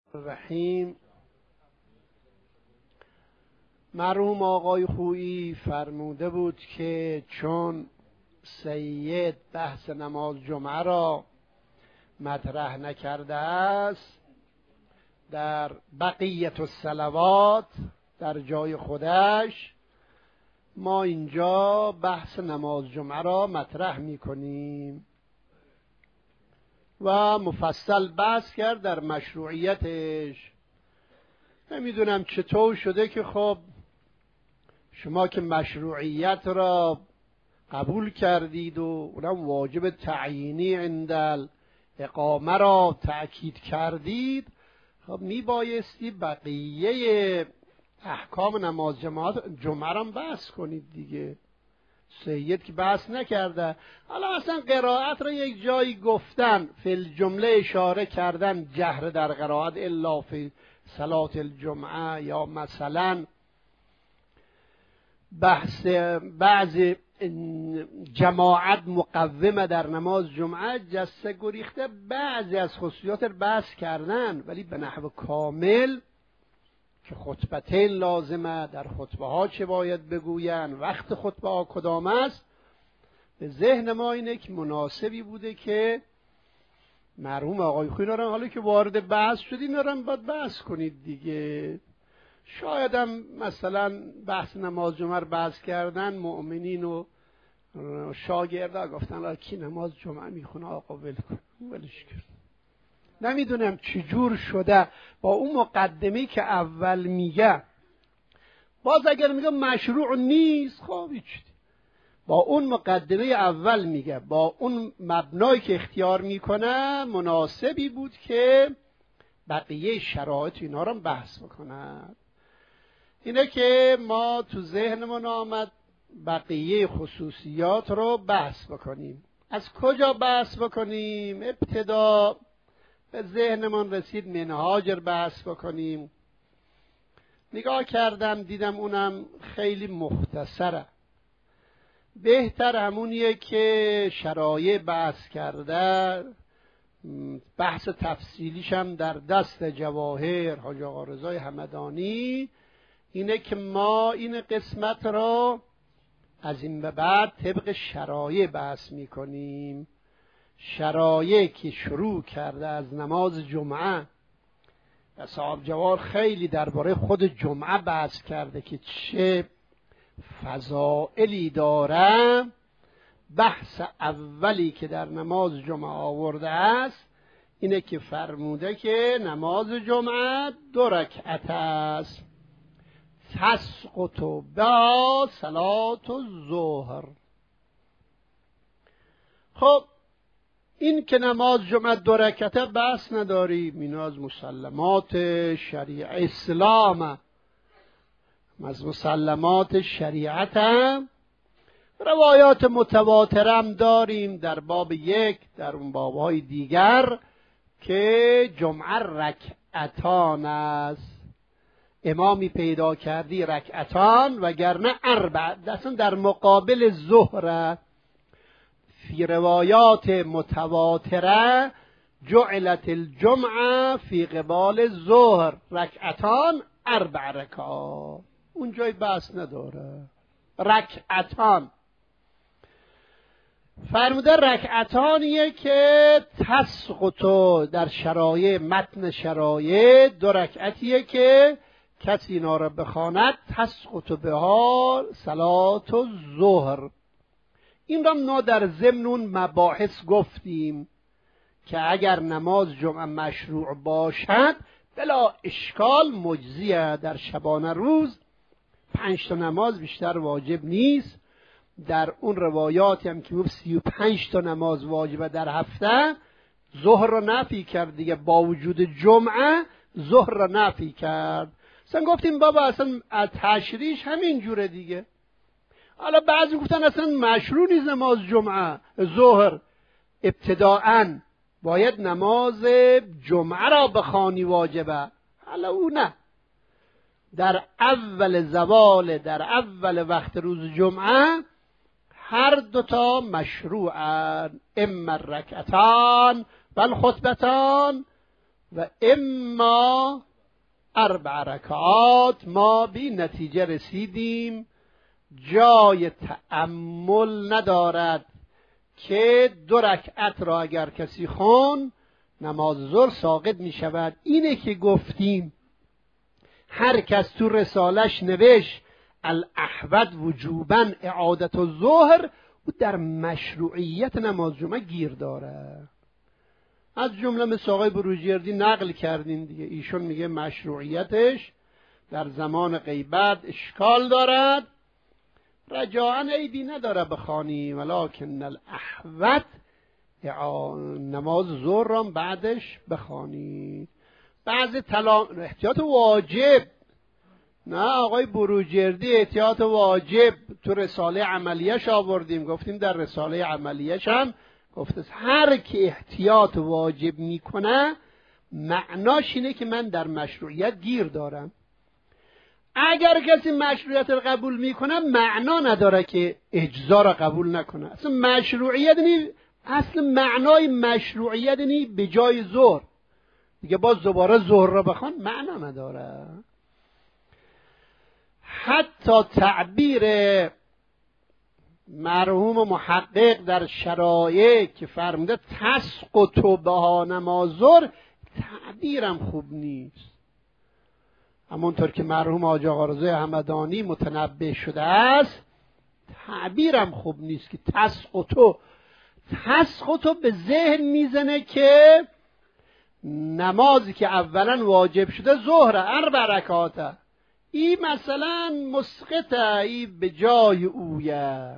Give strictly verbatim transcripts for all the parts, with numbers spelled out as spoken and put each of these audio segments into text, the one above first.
رحیم. مرحوم آقای خویی فرموده بود که چون سید بحث نماز جمعه را مطرح نکرده است، در بقیت الصلوات در جای خودش ما اینجا بحث نماز جمعه را مطرح میکنیم و مفصل بحث کرد در مشروعیتش. نمیدونم چطور شده که خب شما که مشروعیت را قبول کردید و اونم واجب تعیینی عند اقامه را تأکید کردید، خب میبایستی بقیه احکام نماز جمعه را بحث کنید دیگه. سید که بحث نکرده. حالا اصلا قرائت را یک جایی گفتن، فی الجمله اشاره کردن جهر در قرائت الا فی صلات الجمعه، یا مثلا بحث بعض جماعت مقومه در نماز جمعه جسته گریخته بعضی از خصوصیات بحث کردن، ولی به نحو کامل که خطبتین لازمه، در خطبه ها چه باید بگوین، وقت خطبه ها کدام است، به ذهن ما اینه که مناسبی بوده که مرحوم آقای خویی نارن حالا که وارد بحث شدیم نارن باید بحث کنید دیگه. شاید هم مثلا بحث نماز جمعه بحث کردن مؤمنین و شاگردا گفتن کی نماز جمعه میخونه آقا ول کن، ولش کن. نمیدونم چجور شده با اون مقدمه‌ای که اول میگه، باز اگر میگه مشروع نیست خب هیچ، با اون مقدمه اول میگه، با اون مبنایی که اختیار میکنه مناسبی بود که بقیه شرایط اینا رو بحث بکنن. اینه که ما تو ذهنمون آمد بقیه خصوصیات رو بحث بکنیم. از کجا بحث بکنیم؟ ابتدا به ذهنمون رسید منهاج رو بحث بکنیم. نگاه کردم دیدم اونم خیلی مختصره، بهتر همونیه که شرایع بحث کرده، بحث تفصیلیش هم در دست جواهر حاج آقا رضای همدانی. اینه که ما این قسمت را از این به بعد طبق شرایع بحث میکنیم. شرایع که شروع کرده از نماز جمعه و صاحب جوار خیلی درباره خود جمعه بحث کرده که چه فضائلی داره. بحث اولی که در نماز جمعه آورده است اینه که فرموده که نماز جمعه دو رکعت است، تسقط با صلات الظهر. خب این که نماز جمعه دو رکعته بحث نداریم، این از مسلمات شریعه اسلام، از مسلمات شریعت هم. روایات متواترم داریم در باب یک، در اون بابهای دیگر که جمعه رکعتان است. امامی پیدا کردی رکعتان وگرنه اربع، اصلا در مقابل ظهر. فی روایات متواتره جعلت الجمعه فی قبال ظهر رکعتان اربع رکعات. اون جای بحث نداره. رکعتان فرموده رکعتانیه که تسقط در شرایع، متن شرایع دو رکعتیه که کسی اینا را بخواند تسقط بها صلات الظهر. این را ما در ضمن اون مباحث گفتیم که اگر نماز جمعه مشروع باشد بلا اشکال مجزیه. در شبانه روز پنج تا نماز بیشتر واجب نیست. در اون روایاتی هم که گفت سی و پنج تا نماز واجبه در هفته، ظهر را نفی کرد دیگه، با وجود جمعه ظهر را نفی کرد. اصلا گفتیم بابا اصلا تشریعش همین جوره دیگه. حالا بعضی گفتن اصلا مشروع نیست نماز جمعه ظهر، ابتداءً باید نماز جمعه را بخوانی واجبه. حالا او نه، در اول زوال، در اول وقت روز جمعه هر دوتا مشروعن، اما الرکعتان و الخطبتان و اما اربع رکعات. ما به نتیجه رسیدیم جای تأمل ندارد که دو رکعت را اگر کسی خون نماز ظهر ساقط می شود. اینه که گفتیم هر کس تو رسالش نوشت الاحوط وجوبا اعادت الظهر، او در مشروعیت نماز جمعه گیر داره. از جمله مثل آقای بروجردی نقل کردیم دیگه، ایشون میگه مشروعیتش در زمان غیبت اشکال دارد، رجاءً عیبی نداره بخوانی، ولکن الاحوط نماز ظهر را بعدش بخوانی. بعض تلا... احتیاط واجب، نه آقای بروجردی احتیاط واجب تو رساله عملیش آوردیم، گفتیم در رساله عملیش هم گفته هر که احتیاط واجب میکنه معناش اینه که من در مشروعیت گیر دارم. اگر کسی مشروعیت رو قبول میکنه معنا نداره که اجزا را قبول نکنه. اصلا مشروعیت نی، اصل معنای مشروعیت نی به جای ظهر دیگه باز دوباره ظهر را بخوان معنا نداره. حتی تعبیر مرحوم محقق در شرایع که فرموده تسقط بها نماز ظهر، تعبیرم خوب نیست. همونطور که مرحوم حاجی آقا رضا همدانی متنبه شده است، تعبیرم خوب نیست که تسقط تسقط به ذهن میزنه که نمازی که اولا واجب شده ظهر اربع رکعاته، ای مثلا مسقطه، ای به جای اویه،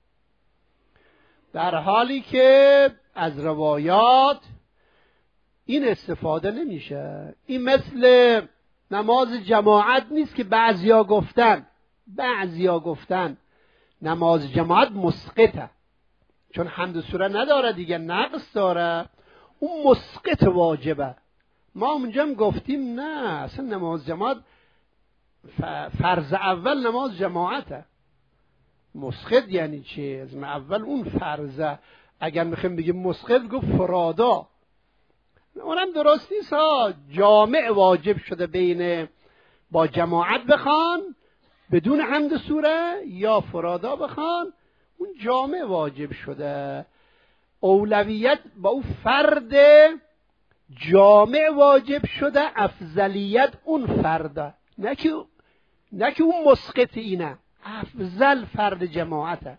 در حالی که از روایات این استفاده نمیشه. این مثل نماز جماعت نیست که بعضیا گفتن بعضیا گفتن نماز جماعت مسقطه، چون حمد سوره نداره دیگه، نقص داره، اون مسقط واجبه. ما اونجا هم گفتیم نه، اصلا نماز جماعت فرض اول نماز جماعته. مسقط یعنی چی؟ از اول اون فرضه. اگر میخوایم بگیم مسقط گفت فرادا، اونم درست نیست ها. جامع واجب شده بین با جماعت بخوان بدون حمد سوره یا فرادا بخوان، اون جامع واجب شده. اولویت با اون فرد جامع واجب شده، افضلیت اون فرده، نه که نه که اون مسقط اینه. افضل فرد جماعته،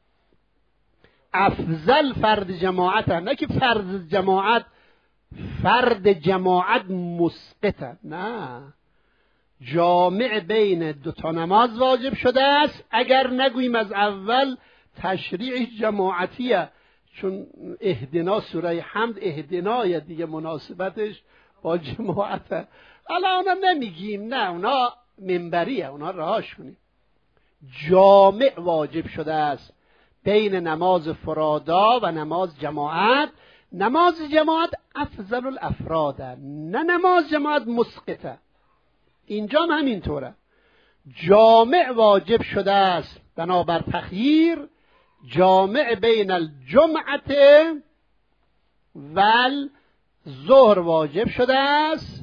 افضل فرد جماعته، نه که فرض جماعت فرد جماعت مسقطه. نه، جامع بین دو تا نماز واجب شده است. اگر نگوییم از اول تشریع جماعتیه، چون اهدنا سوره حمد اهدنای دیگه مناسبتش با جماعته. حالا اونا نمیگیم، نه اونا منبریه، اونا رهاش کنیم. جامع واجب شده است بین نماز فرادا و نماز جماعت. نماز جماعت افضل الافراده، نه نماز جماعت مسقطه. اینجا هم همینطوره، جامع واجب شده است بنابر تخییر، جامع بین الجمعت و الظهر واجب شده است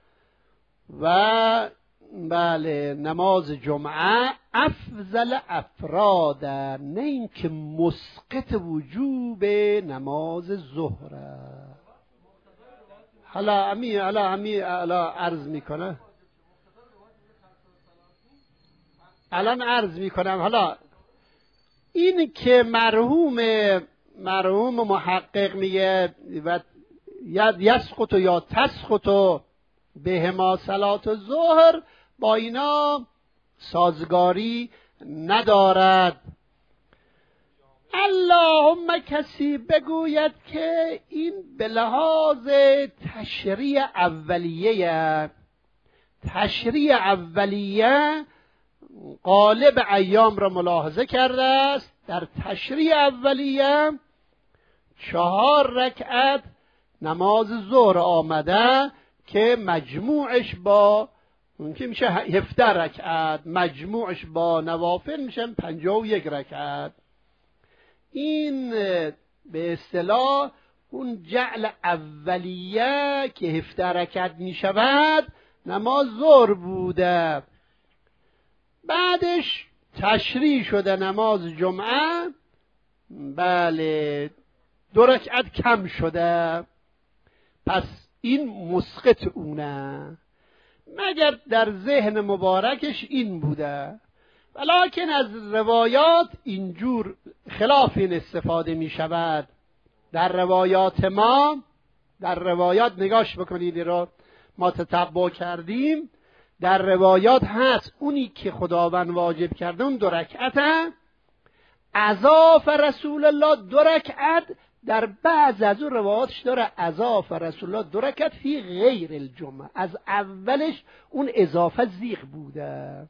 و بله نماز جمعه افضل افراد، نه اینکه مسقط وجوب نماز ظهر. حالا امی حالا امی حالا عرض میکنه الان عرض میکنم حالا این که مرحوم مرحوم محقق میگه و یا یسقط یا تسقط بهما صلات الظهر، با اینا سازگاری ندارد. اللهم کسی بگوید که این به لحاظ تشریع اولیه، تشریع اولیه غالب ایام را ملاحظه کرده است. در تشریع اولیه چهار رکعت نماز ظهر آمده که مجموعش با اون که میشه هفده رکعت، مجموعش با نوافل میشن پنجاه و یک رکعت. این به اصطلاح اون جعل اولیه که هفده رکعت می شود نماز ظهر بوده، بعدش تشریع شده نماز جمعه، بله دو رکعت کم شده، پس این مسقط اونه، مگر در ذهن مبارکش این بوده. ولیکن از روایات اینجور خلاف این استفاده می شود. در روایات ما، در روایات نگاش بکنید رو ما تتبع کردیم، در روایات هست اونی که خداوند واجب کرده اون دو رکعته، اضاف رسول الله دو رکعت، در بعض از اون روایاتش داره اضاف رسول الله دو رکعت فی غیر الجمعه، از اولش اون اضافه زیغ بوده.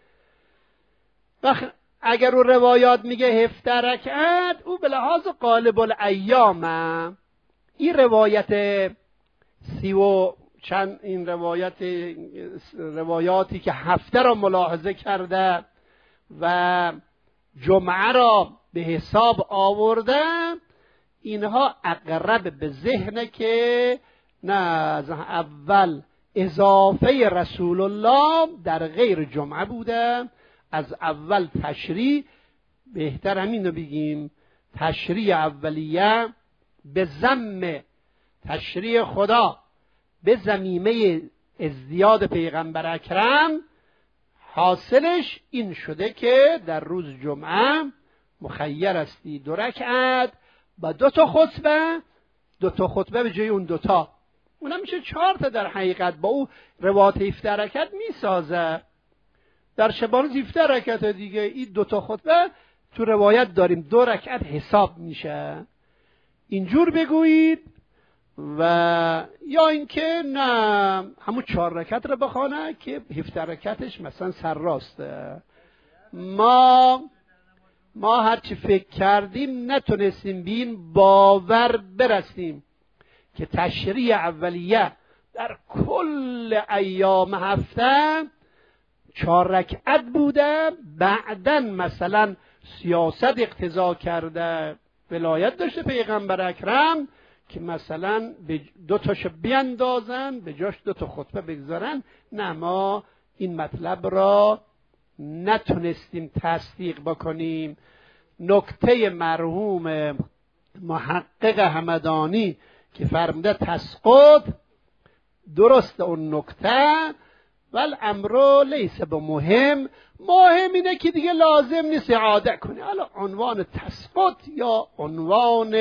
وقت اگر اون روایات میگه هفده رکعت، او به لحاظ غالب الایامه. این روایت سی و چند این روایت روایاتی که هفته را ملاحظه کرده و جمعه را به حساب آورده، اینها اقرب به ذهنه که نه، از اول اضافه رسول الله در غیر جمعه بوده، از اول تشریع، بهتر همین رو بگیم تشریع اولیه به ضم تشریع خدا به ضمیمه ازدیاد پیغمبر اکرم، حاصلش این شده که در روز جمعه مخیر استی دو رکعت با دو تا خطبه، دو تا خطبه به جای اون دوتا، اونم میشه چهار تا در حقیقت، با او روایت هفده رکعت میسازه. در شبان هفده رکعت دیگه، این دو تا خطبه تو روایت داریم دو رکعت حساب میشه. اینجور بگویید، و یا اینکه نه همون چهار رکعت رو بخونه که هفده رکعتش مثلا سر راسته. ما ما هرچی فکر کردیم نتونستیم به این باور برسیم که تشریع اولیه در کل ایام هفته چهار رکعت بوده، بعدن مثلا سیاست اقتضا کرده، ولایت داشته پیغمبر اکرم که مثلا به دو تاشو بیندازن به جاش دو تا خطبه بگذارن. نه، ما این مطلب را نتونستیم تصدیق بکنیم. نکته مرحوم محقق همدانی که فرموده تسقط، درست اون نکته، ول امرو لیس به مهم، مهم اینه که دیگه لازم نیست اعاده کنی. حالا عنوان تسقط یا عنوان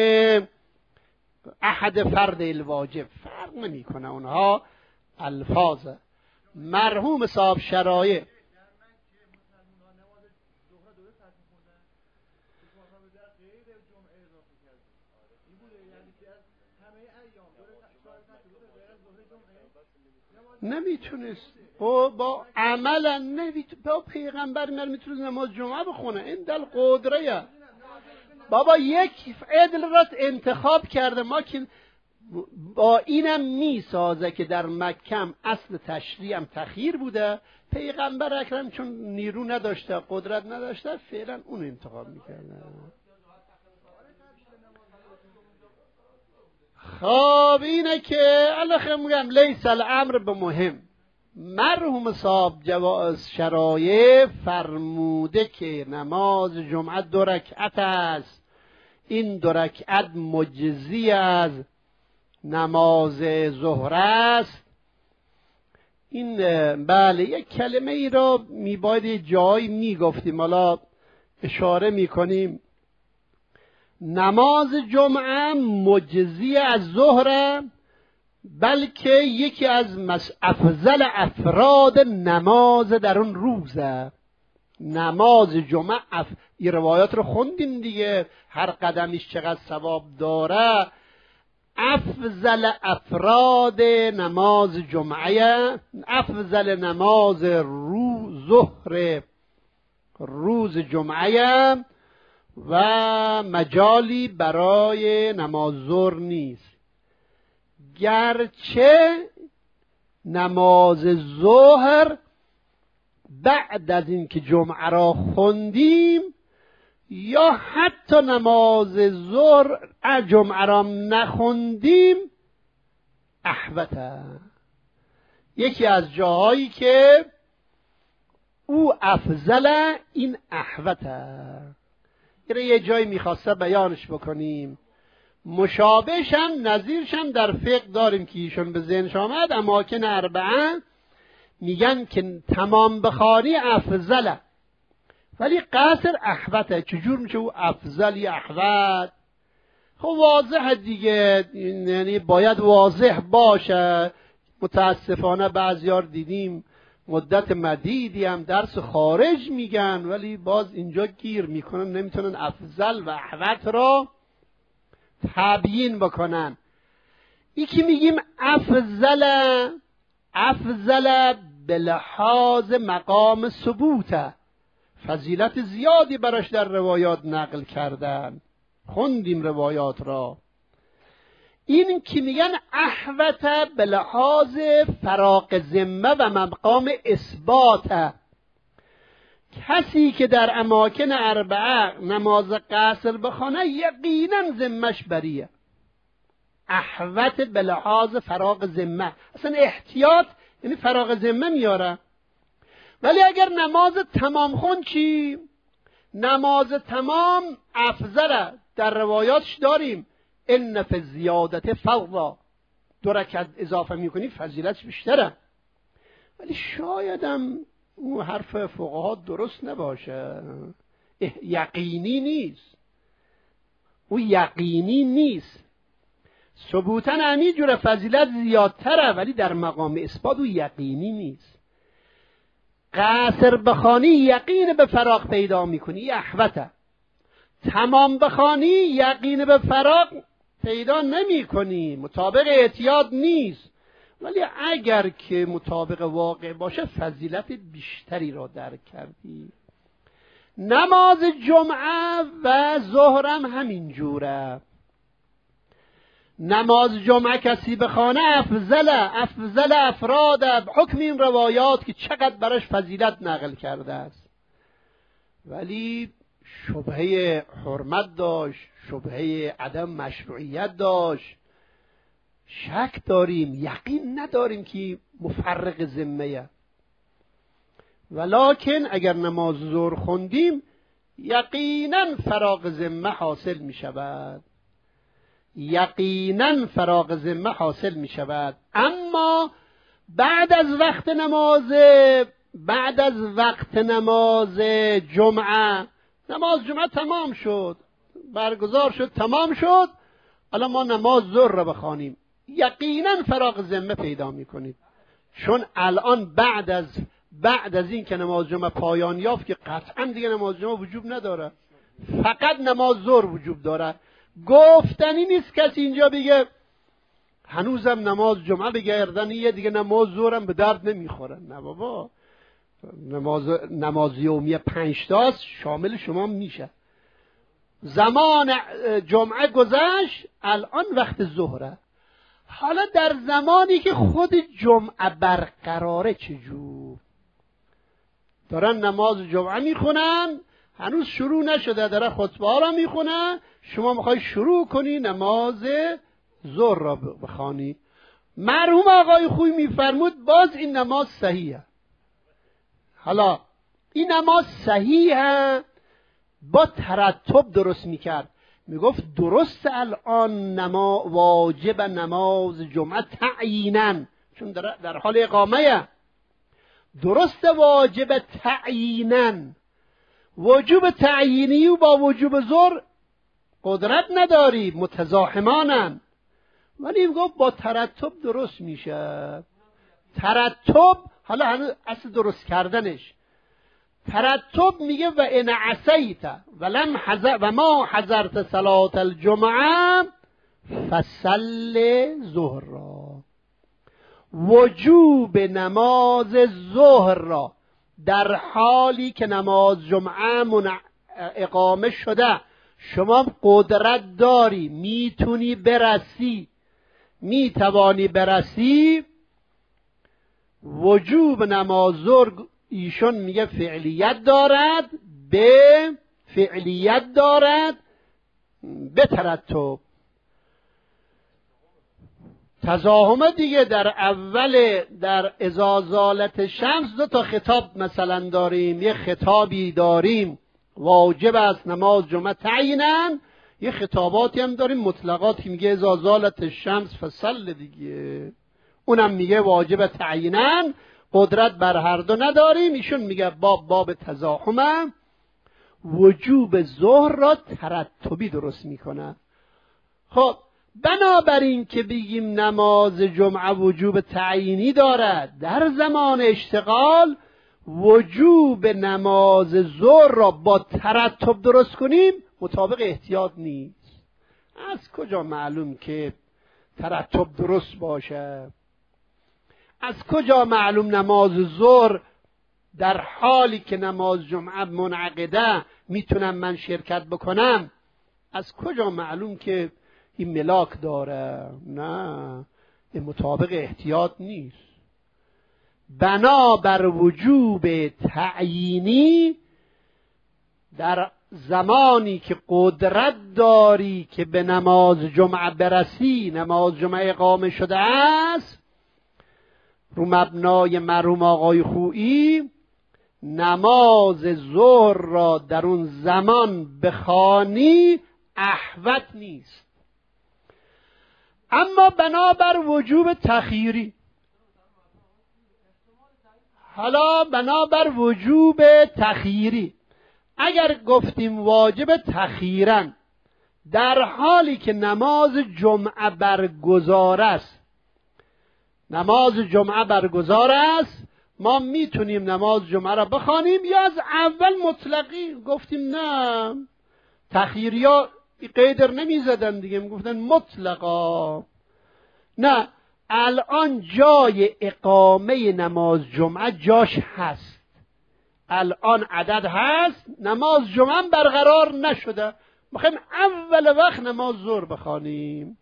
احد فرد الواجب فرق نمی کنه، اونها الفاظ. مرحوم صاحب شرایع نمیتونست با, با عملا نمیتونه، با پیغمبر نمیتونه نماز جمعه بخونه. این دل قدره بابا، یک عدل را انتخاب کرده، ما که با اینم میسازه که در مکه اصل تشریع هم تخییر بوده، پیغمبر اکرم چون نیرو نداشته قدرت نداشته فعلا اون انتخاب میکرده. خب اینه که الله میگم لیس الامر به مهم. مرحوم صاحب جواز شرایع فرموده که نماز جمعه دو رکعت است، این دو رکعت مجزی از نماز ظهر است. این بله یک کلمه ای را میباید جایی میگفتیم، حالا اشاره میکنیم. نماز جمعه مجزی از ظهر، بلکه یکی از افضل افراد نماز در اون روزه. نماز جمعه اف... این روایات رو خوندیم دیگه، هر قدمیش چقدر ثواب داره. افضل افراد نماز جمعه، افضل نماز روز ظهر روز جمعه و مجالی برای نماز ظهر نیست. گرچه نماز ظهر بعد از اینکه جمعه را خوندیم یا حتی نماز ظهر جمعه را نخوندیم احوته. یکی از جاهایی که او افضل این احوته، این یه جایی میخواسته بیانش بکنیم. مشابهش هم نظیرش هم در فقه داریم که ایشون به ذهنش آمد. اماکن اربعه میگن که تمام بخاری افضله ولی قصر احوته. چجور میشه او افضلی احوت؟ خب واضحه دیگه، یعنی باید واضح باشه. متاسفانه بعضیار دیدیم مدت مدیدی هم درس خارج میگن ولی باز اینجا گیر میکنن، نمیتونن افضل و احوت را تبیین بکنن. یکی میگیم افضل، افضل به لحاظ مقام ثبوته، فضیلت زیادی براش در روایات نقل کردن، خوندیم روایات را. این که میگن احوته به لحاظ فراق ذمه و مقام اثباته. کسی که در اماکن اربعه نماز قصر بخونه یقینا ذمش بریه. احوت به لحاظ فراق ذمه، اصلا احتیاط یعنی فراق ذمه میاره. ولی اگر نماز تمام خون چی؟ نماز تمام افضل، در روایاتش داریم ان فی زیادت فضلا، دو رکعت اضافه میکنی فضیلتش بیشتره. ولی شایدم اون حرف فقها درست نباشه، یقینی نیست، او یقینی نیست. ثبوتا همین جور فضیلت زیادتره ولی در مقام اثبات او یقینی نیست. قصر بخوانی یقین به فراق پیدا میکنی، احوته. تمام بخوانی یقین به فراق پیدا نمی کنی، مطابق اعتیاد نیست. ولی اگر که مطابق واقع باشه فضیلت بیشتری را درک کردی. نماز جمعه و ظهرم همین جوره. نماز جمعه کسی بخوانه افضل، افضل افراد حکم این روایات که چقدر براش فضیلت نقل کرده است. ولی شبهه حرمت داشت، شبهه عدم مشروعیت داشت، شک داریم، یقین نداریم که مفرق ذمه. ولکن اگر نماز ظهر خوندیم یقینا فراق ذمه حاصل می شود، یقینا فراق ذمه حاصل می شود. اما بعد از وقت نماز بعد از وقت نماز جمعه، نماز جمعه تمام شد، برگزار شد، تمام شد، الان ما نماز ظهر را بخوانیم، یقینا فراق ذمه پیدا میکنید. چون الان بعد از بعد از این که نماز جمعه پایان یافت که قطعا دیگه نماز جمعه وجوب نداره، فقط نماز ظهر وجوب داره. گفتنی نیست کسی اینجا بگه هنوزم نماز جمعه بگردن یه دیگه نماز ظهرم به درد نمیخوره. نه بابا، نماز نماز یومی پنج تاست شامل شما میشه. زمان جمعه گذشت، الان وقت ظهره. حالا در زمانی که خود جمعه برقراره چجور؟ دارن نماز جمعه میخونن، هنوز شروع نشده، داره خطبه ها را میخونه، شما میخوای شروع کنی نماز ظهر را بخوانی. مرحوم آقای خوی میفرمود باز این نماز صحیحه. حالا این نماز صحیحه، با ترتب درست میکرد. میگفت درست الان نما واجب نماز جمعه تعیینا، چون در, در حال اقامه، درست واجب تعیینا. وجوب تعیینی و با وجوب ظهر قدرت نداری، متزاحمانن. ولی میگفت با ترتب درست میشه. ترتب، حالا هنوز اصل درست کردنش، ترتب میگه و ان عصیت ولم حذر و ما حضرت صلاه الجمعه فصل ظهر را. وجوب نماز ظهر را در حالی که نماز جمعه منع... اقامه شده شما قدرت داری، میتونی برسی، میتوانی برسی، وجوب نماز ظهر ایشون میگه فعلیت دارد به فعلیت دارد به ترتب. تزاحم دیگه در اول در اذا زالت شمس دو تا خطاب مثلا داریم. یه خطابی داریم واجب است نماز جمعه تعییناً، یه خطاباتی هم داریم مطلقاتی میگه اذا زالت شمس فصل دیگه، اونم میگه واجب تعییناً، قدرت بر هر دو نداریم. ایشون میگه باب باب تزاحم وجوب ظهر را ترتبی درست میکنه. خب بنابراین که بگیم نماز جمعه وجوب تعیینی دارد در زمان اشتغال، وجوب نماز ظهر را با ترتب درست کنیم مطابق احتیاط نیست. از کجا معلوم که ترتب درست باشه؟ از کجا معلوم نماز ظهر در حالی که نماز جمعه منعقده میتونم من شرکت بکنم؟ از کجا معلوم که این ملاک داره؟ نه، این مطابق احتیاط نیست. بنابر وجوب تعیینی در زمانی که قدرت داری که به نماز جمعه برسی، نماز جمعه اقامه شده است، رو مبنای مرحوم آقای خویی نماز ظهر را در اون زمان بخوانی احوط نیست. اما بنابر وجوب تخییری، حالا بنابر وجوب تخییری اگر گفتیم واجب تخییراً در حالی که نماز جمعه برگزار است، نماز جمعه برگزار است، ما میتونیم نماز جمعه را بخوانیم یا از اول مطلقی گفتیم نه، تخییریا قیدر نمیزدن دیگه، میگفتن مطلقا. نه، الان جای اقامه نماز جمعه جاش هست، الان عدد هست، نماز جمعه برقرار نشده، میخوایم اول وقت نماز ظهر بخوانیم،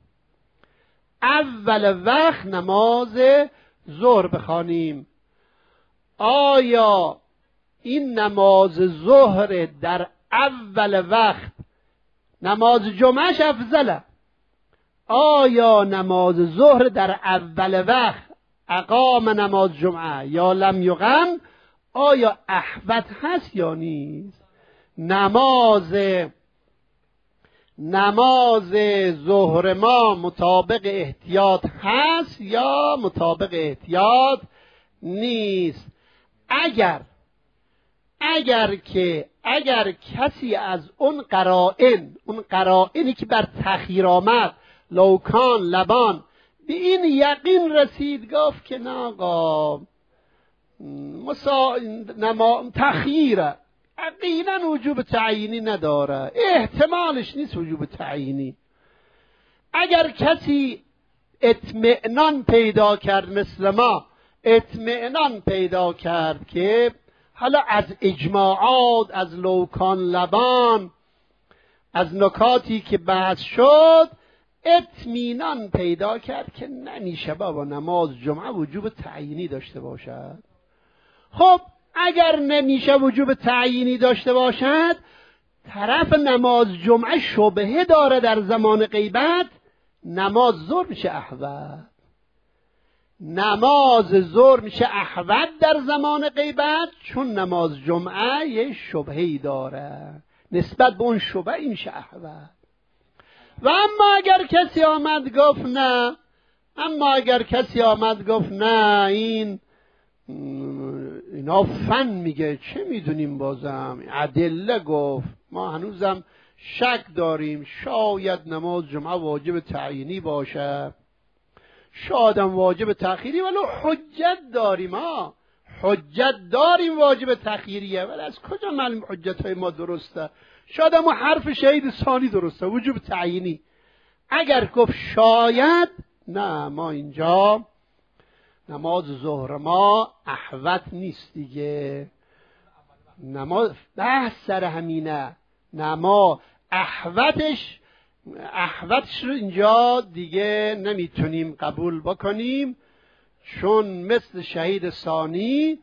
اول وقت نماز ظهر بخوانیم. آیا این نماز ظهر در اول وقت نماز جمعهش افضله؟ آیا نماز ظهر در اول وقت اقام نماز جمعه یا لم یقم آیا احوط هست یا نیست؟ نماز نماز ظهر ما مطابق احتیاط هست یا مطابق احتیاط نیست؟ اگر اگر که اگر کسی از اون قرائن اون قرائنی که بر تخییر آمد لوکان لبان به این یقین رسید، گفت که نه آقا مسا... نما... تخییره یقینا وجوب تعیینی نداره، احتمالش نیست وجوب تعیینی. اگر کسی اطمئنان پیدا کرد مثل ما، اطمئنان پیدا کرد که حالا از اجماعات، از لوکان لبان، از نکاتی که بحث شد، اطمینان پیدا کرد که نمیشه بابا نماز جمعه وجوب تعیینی داشته باشد. خب اگر نمیشه وجوب تعیینی داشته باشد، طرف نماز جمعه شبهه داره در زمان غیبت، نماز ظهر میشه احوط، نماز ظهر میشه احوط در زمان غیبت، چون نماز جمعه یه شبهه‌ای داره، نسبت به اون شبهه این میشه احوط. و اما اگر کسی آمد گفت نه اما اگر کسی آمد گفت نه این اینا فن میگه، چه میدونیم، بازم ادله گفت، ما هنوزم شک داریم، شاید نماز جمعه واجب تعیینی باشه، شاید هم واجب تأخیری، ولی حجت داریم، ها حجت داریم واجب تأخیریه، ولی از کجا معلوم حجت های ما درسته؟ شاید هم حرف شهید ثانی درسته، وجوب تعیینی. اگر گفت شاید، نه، ما اینجا نماز ظهر ما احوط نیست دیگه، نماز بحث سر همینه، نما احوطش احوطش رو اینجا دیگه نمیتونیم قبول بکنیم، چون مثل شهید ثانی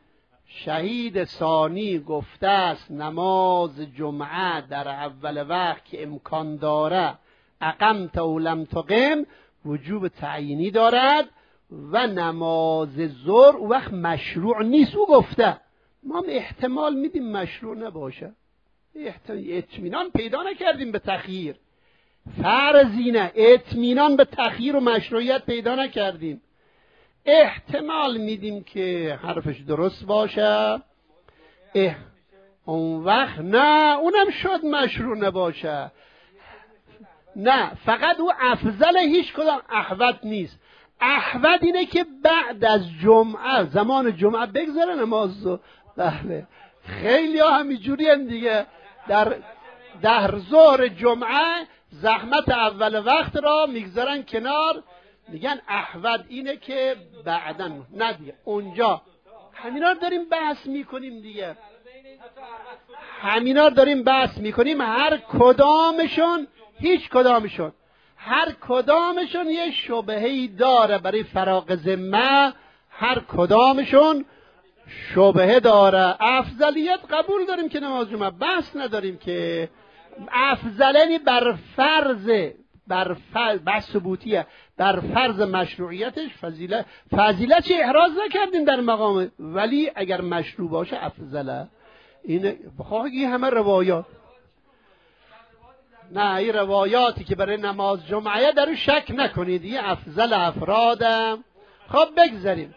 شهید ثانی گفته است نماز جمعه در اول وقت که امکان داره اقمت و لم تقم وجوب تعیینی دارد و نماز ظهر او وقت مشروع نیست. او گفته، ما هم احتمال میدیم مشروع نباشه، اطمینان پیدا نکردیم به تخییر، فرضینه اطمینان به تخییر و مشروعیت پیدا نکردیم، احتمال میدیم که حرفش درست باشه. اه اون وقت نه، اونم شد مشروع نباشه. نه، فقط او افضل، هیچ کدام احوط نیست. احوط اینه که بعد از جمعه، زمان جمعه بگذره نماز رو. بله، خیلی ها همینجوری هم دیگه، در در ظهر جمعه زحمت اول وقت را میگذارن کنار، میگن احوط اینه که بعداً. نه دیگه، اونجا همینا رو داریم بحث میکنیم دیگه، همینا رو داریم بحث میکنیم. هر کدامشون، هیچ کدامشون، هر کدامشون یه شبهه‌ای داره برای فراغ ذمه، هر کدامشون شبهه داره. افضلیت قبول داریم که نماز جمعه، بحث نداریم که افضلنی بر فرض، بر فرض بحث ثبوتیه، بر فرض مشروعیتش فضیلت، فضیلتش احراز نکردیم در مقام، ولی اگر مشروع باشه افضله. این بخواهی همه روایات، نه این روایاتی که برای نماز جمعه در شک نکنید، این افضل افرادم. خب بگذاریم.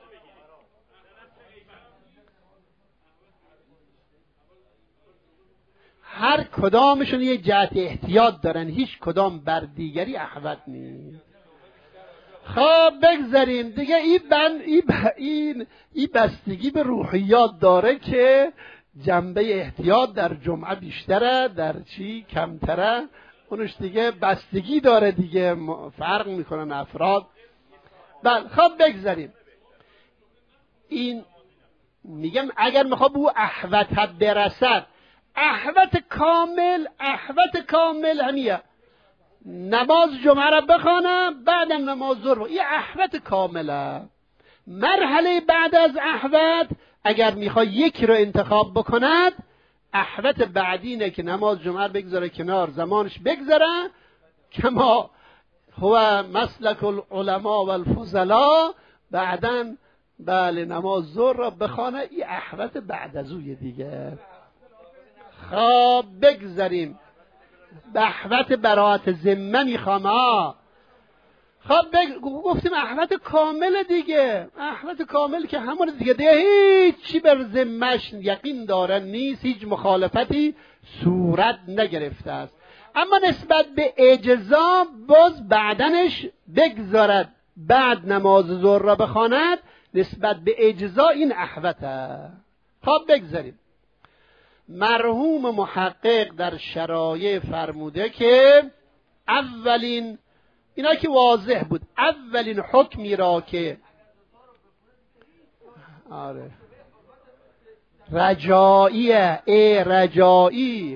هر کدامشون یک جهت احتیاط دارن، هیچ کدام بر دیگری احوط نیست. خب بگذاریم دیگه. این بن این این این بستگی به روحیات داره که جنبه احتیاط در جمعه بیشتره، در چی کمتره، اونش دیگه بستگی داره دیگه، فرق میکنن افراد. بله خب بگذاریم. این میگم اگر میخواد او احوط برسد، احوط کامل، احوط کامل همیه نماز جمعه را بخوانم بعدم نماز ظهر، این احوط کامله. مرحله بعد از احوط اگر میخواد یک رو انتخاب بکند، احوط بعدی اینه که نماز جمعه بگذاره کنار، زمانش بگذاره، کما هو مسلک العلماء والفضلاء، بعدن بله نماز ظهر را بخوانه. این احوط بعد از اوی دیگه. خب بگذاریم. احوط براءت ذمه میخوام. ها خب بگ... گفتیم احوط کامل دیگه، احوط کامل که همون دیگه دیگه هیچی بر ذمهش یقین داره نیست، هیچ مخالفتی صورت نگرفته است. اما نسبت به اجزا باز بعدنش بگذارد، بعد نماز ظهر را بخواند، نسبت به اجزا این احوطه. خب بگذاریم. مرحوم محقق در شرایع فرموده که اولین، اینا که واضح بود، اولین حکمی را که آره رجاییه، ای رجایی،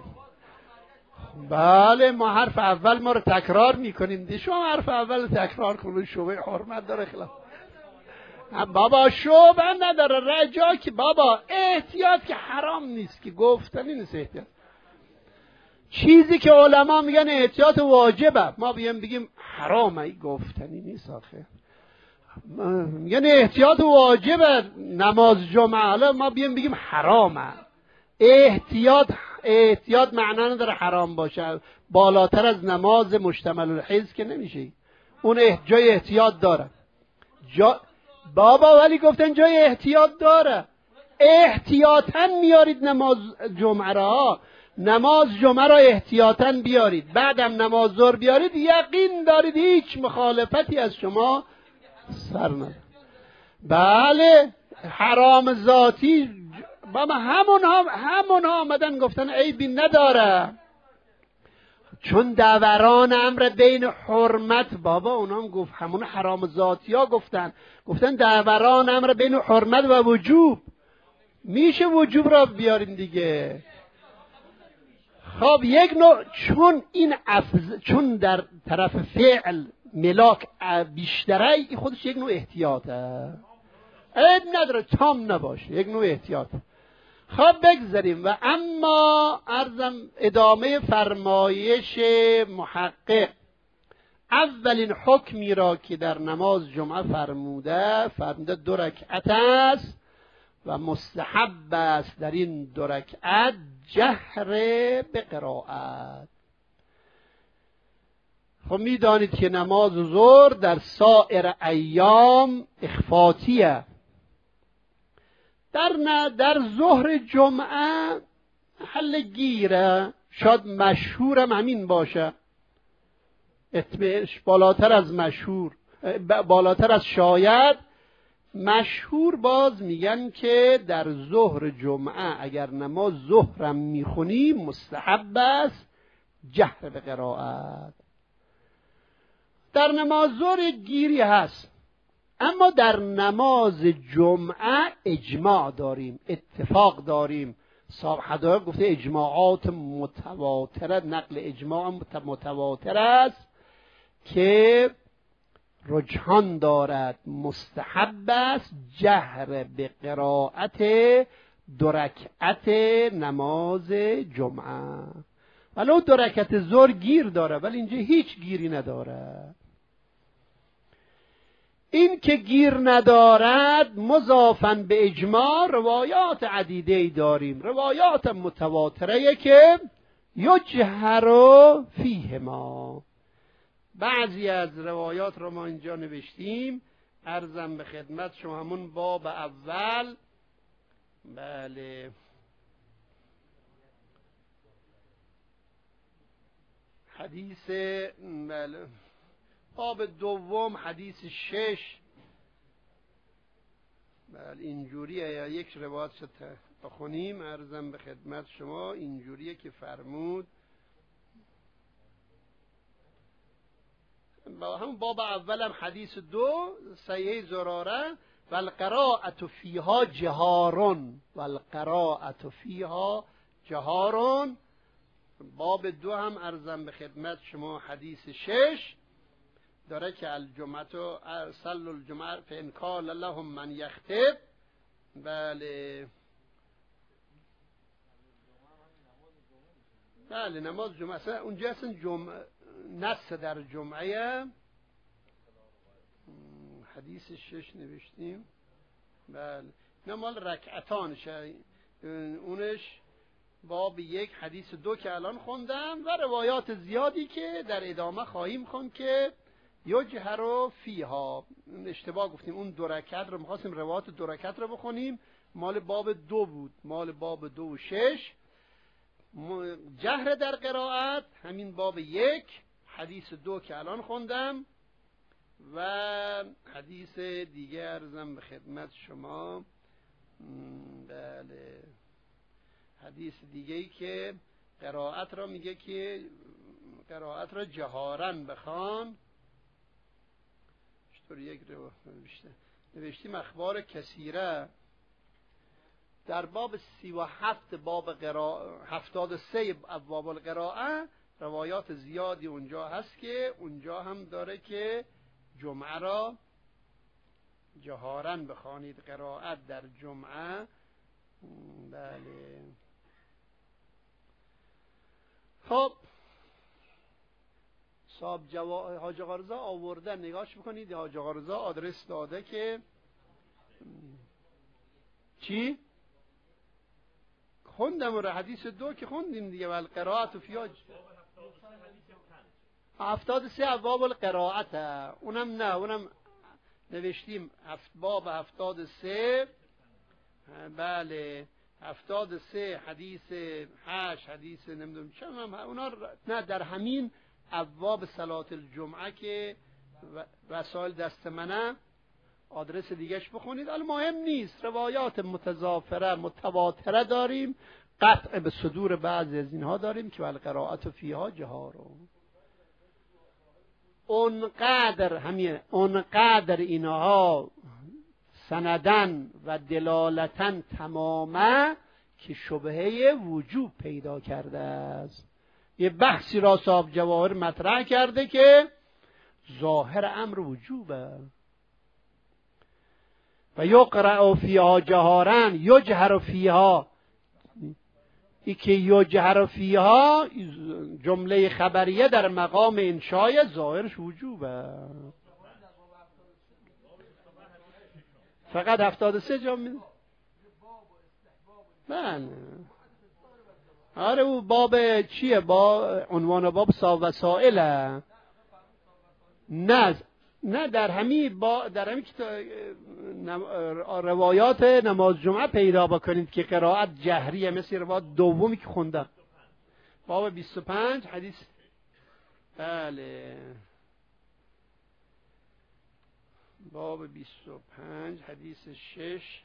بله ما حرف اول ما رو تکرار میکنیم دی، شما حرف اول تکرار کنید، شبه حرمت داره خلاف بابا، شبه نداره، رجا که بابا احتیاط که حرام نیست، که گفتنی نیست احتیاط، چیزی که علما میگن احتیاط واجبه ما بیم بگیم حرامه، ای گفتنی نیست آخه. میگن احتیاط واجبه نماز جمعه، حالا ما بیم بگیم حرامه. احتیاط احتیاط معنا نداره حرام باشه، بالاتر از نماز مشتمل الحیض که نمیشه، اون جای احتیاط داره. جا بابا ولی گفتن جای احتیاط داره، احتیاطاً میارید نماز جمعه را، نماز جمعه را احتیاطاً بیارید، بعدم نماز ظهر بیارید، یقین دارید هیچ مخالفتی از شما سر نداره. بله حرام ذاتی بابا همون ها همون ها آمدن گفتن عیبی نداره، چون دوران امر بین حرمت، بابا اونا هم گفت همون حرام ذاتی ها گفتن گفتن دوران امر بین حرمت و وجوب، میشه وجوب را بیارین دیگه. خب یک نوع، چون این افز... چون در طرف فعل ملاک بیشتره، خودش یک نوع احتیاطه. عیب نداره تام نباشه، یک نوع احتیاط. خب بگذاریم. و اما عرضم ادامه فرمایش محقق، اولین حکمی را که در نماز جمعه فرموده فرموده دو رکعت است و مستحب است در این دو رکعت جهر به قرائت. خب میدانید که نماز ظهر در سایر ایام اخفاتیه، در نه در ظهر جمعه حل گیره، شاید مشهورم همین باشه، اتمش بالاتر از مشهور، بالاتر از شاید مشهور. باز میگن که در ظهر جمعه اگر نماز ظهرم میخونی مستحب است جهر به قرائت. در نماز ظهر گیری هست، اما در نماز جمعه اجماع داریم، اتفاق داریم. صاحب حدایق گفته اجماعات متواتره، نقل اجماع متواتر است که رجحان دارد مستحب است جهر به قرائت دو رکعت نماز جمعه. ولو دو رکعت ظهر گیر داره، ولی اینجا هیچ گیری نداره. این که گیر ندارد مضافاً به اجماع روایات عدیده‌ای داریم، روایات متواتره که یجهر فیهما. بعضی از روایات رو ما اینجا نوشتیم، عرضم به خدمت شما. همون باب اول، بله، حدیث، بله، باب دوم حدیث شش، بله اینجوریه. یا یک روایت شد بخونیم، عرضم به خدمت شما اینجوریه که فرمود با همون باب اولم حدیث دو صحیح زراره، والقراءة فیها جهارون، والقراءة فیها جهارون. باب دو هم عرضم به خدمت شما حدیث شش داره که الجمعه ارسل الجمعه فان قال لهم من یخطب. بله بله نماز جمعه اصلا اونجا اصلا جمعه نص در جمعه حدیث شش نوشتیم. بله نه مال رکعتانشه، اونش باب یک حدیث دو که الان خوندم و روایات زیادی که در ادامه خواهیم خوند که یجهر فیها. اشتباه گفتیم، اون دو رکعت رو می‌خواستیم روایات دو رکعت رو بخونیم، مال باب دو بود، مال باب دو و شش. جهر در قرائت همین باب یک حدیث دو که الان خوندم و حدیث دیگه ارزم به خدمت شما. بله حدیث دیگه ای که قرائت را میگه که قرائت را جهارن بخوان. چطور یک رو نوشته نوشتیم اخبار کثیره در باب سی و هفت باب قرائت، هفتاد و سه ابواب القراءه، روایات زیادی اونجا هست که اونجا هم داره که جمعه را جهارن بخوانید، قرائت در جمعه. بله خب صاحب جوا... حاج آقا رضا آورده، نگاهش بکنید. حاج آقا رضا آدرس داده که چی؟ خوندم رو حدیث دو که خوندیم دیگه، ول قرائت فیها هفتاد سه ابواب القرائت، اونم نه اونم نوشتیم هفت باب هفتاد سه. بله هفتاد سه حدیث هشت حدیث نمیدونم چند، اونا نه در همین ابواب صلات الجمعه که وسائل دست منه آدرس دیگهش بخونید. الان مهم نیست، روایات متضافره متواتره داریم، قطع به صدور بعضی از اینها داریم که والقراءة فیها جهارون. اونقدر همین اونقدر اینها سندن و دلالتن تمامه که شبهه وجوب پیدا کرده است. یه بحثی را صاحب جواهر مطرح کرده که ظاهر امر وجوبه. و یقرأ فیها جهارا یجهر فیها، ای که یجهر فیها جمله خبریه در مقام انشای ظاهرش وجوبه. فقط هفتاد و سه جا می من آره او باب چیه؟ با عنوان باب صاحب وسائله. نه نه در همین با در همین روایات نماز جمعه پیدا بکنید که قرائت جهریه، مثل روایت دومی که خوندم باب بیست و پنج حدیث. بله باب بیست و پنج حدیث شش.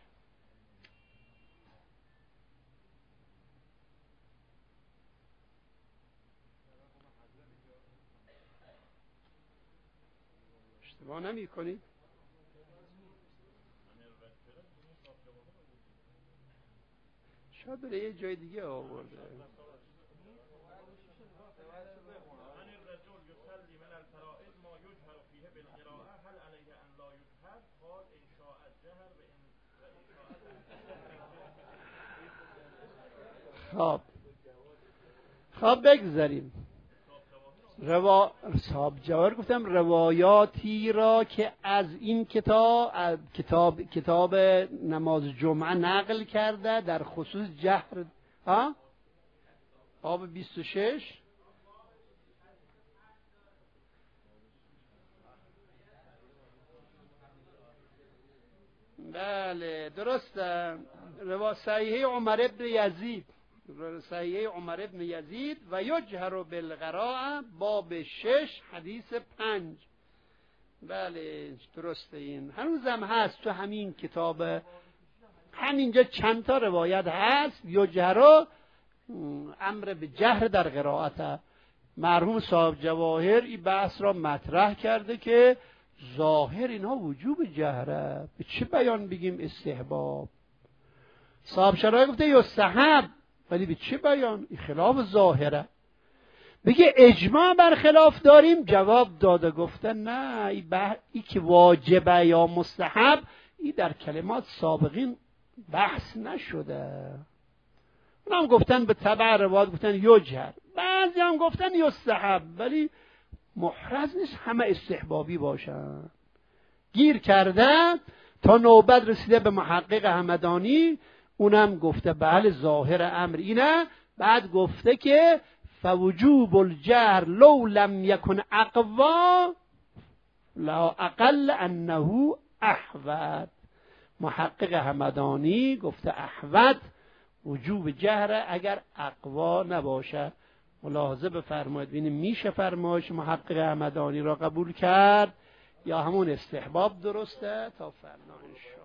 اشتباه نمی کنید؟ شاید بره یه جای دیگه آورده. خب خب بگذاریم. روا... صاحب جواهر گفتم روایاتی را که از این کتاب از کتاب کتاب نماز جمعه نقل کرده در خصوص جهر. ها باب بیست و شش. بله درسته. روا صحیحه عمر ابن یزید، صحیحه عمر ابن یزید و یجهر بالقراءه باب شش حدیث پنج. بله درسته. این هنوزم هست تو همین کتاب، همینجا چند تا روایت هست یجهر، امر به جهر در قرائت. مرحوم صاحب جواهر این بحث را مطرح کرده که ظاهر اینها وجوب جهره، به چه بیان بگیم استحباب؟ صاحب شرایع گفته یستحب، ولی به چه بیان؟ این خلاف ظاهره. بگه اجماع بر خلاف داریم، جواب داده گفته نه، ای, بح... ای که واجبه یا مستحب ای در کلمات سابقین بحث نشده. اونم گفتن به تبع روایت گفتن یجهر، بعضی هم گفتن یستحب، ولی محرز نیست همه استحبابی باشن. گیر کرده تا نوبت رسیده به محقق همدانی، اونم گفته بله ظاهر امر اینه. بعد گفته که فوجوب الجهر لو لم یکن اقوا لا اقل انه احوط. محقق همدانی گفته احوط وجوب جهر اگر اقوا نباشه. ملاحظه بفرمایید ببینید میشه فرمایش محقق همدانی را قبول کرد یا همون استحباب درسته؟ تا فردا ان شاء الله.